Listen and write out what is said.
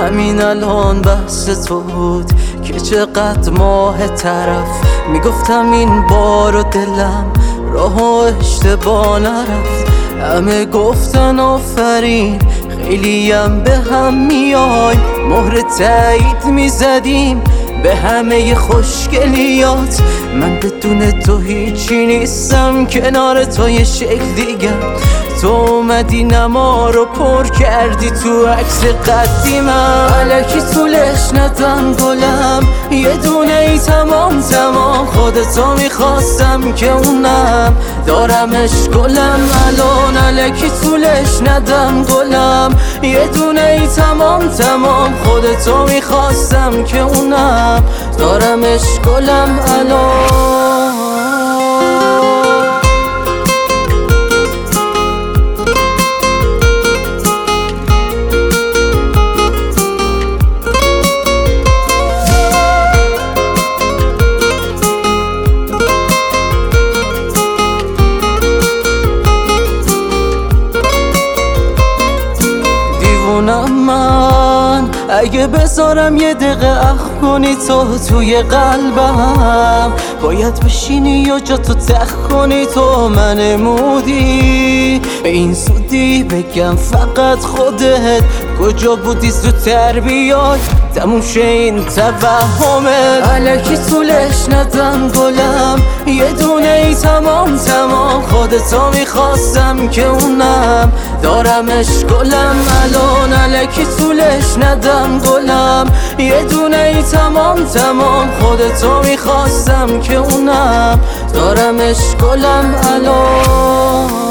همین الان بحث تو بود که چقدر ماه طرف میگفتم این بار و دلم راه و اشتباه نرفت. همه گفتن آفرین خیلیم به هم میای، مهر تایید میزدیم به همه خوشگلیات. من بدون تو هیچی نیستم، کنار تو یه شکل دیگه. تو اومدی نما رو پر کردی تو عکس قدیمم. الکی طولش ندم گلم، یه دونه ای تمام خودتو میخواستم که اونم دارمش گلم الان. الکی طولش ندم گلم، یه دونه ای تمام خودتو میخواستم که اونم دارمش گلم الان. من اگه بذارم یه دقیقه اخ کنی تو توی قلبم، باید بشینی یا جا تو تخ کنی تو من مودی. به این سودی بگم فقط خودت کجا بودی زودتر بیای تموم شه این توهمه. الکی طولش ندم گلم، یه دونه ای تمام خودتو میخواستم که اونم دارمش گلم الان. الکی طولش ندم گلم، یه دونه ای تمام خودتو میخواستم که اونم دارمش گلم الان.